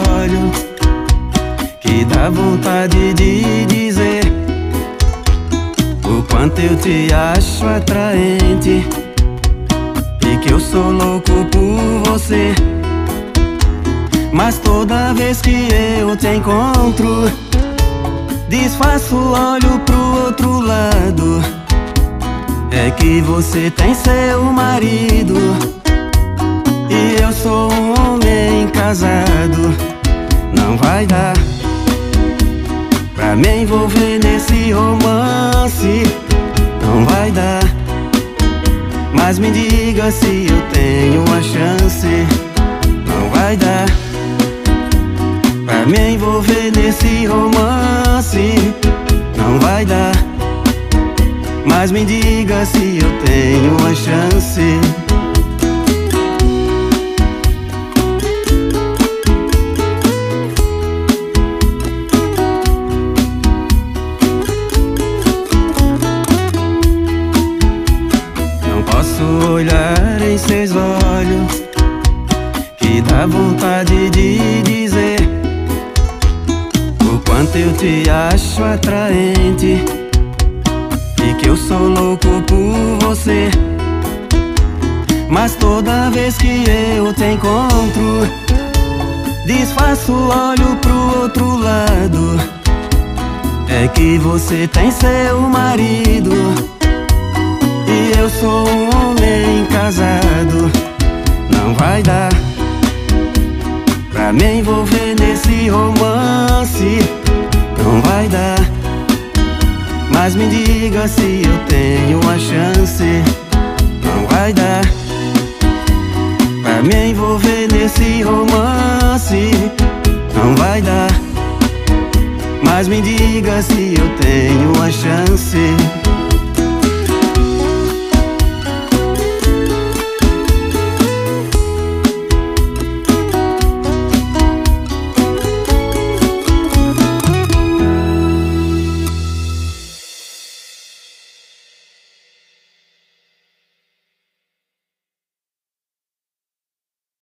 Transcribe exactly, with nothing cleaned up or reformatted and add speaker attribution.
Speaker 1: olhos que dá vontade de dizer o quanto eu te acho atraente e que eu sou louco por você. Mas toda vez que eu te encontro, disfarço, olho pro outro lado. É que você tem seu marido e eu sou um homem casado. Não vai dar pra me envolver nesse romance, não vai dar. Mas me diga se eu tenho uma chance. Não vai dar pra me envolver nesse romance, não vai dar. Mas me diga se eu tenho uma chance. Não posso olhar em seus olhos que dá vontade de dizer o quanto eu te acho atraente e que eu sou louco por você. Mas toda vez que eu te encontro, disfarço, olho pro outro lado. É que você tem seu marido e eu sou um homem casado. Não vai dar pra me envolver nesse romance, não vai dar. Mas me diga se eu tenho uma chance. Não vai dar pra me envolver nesse romance, não vai dar. Mas me diga se eu tenho uma chance.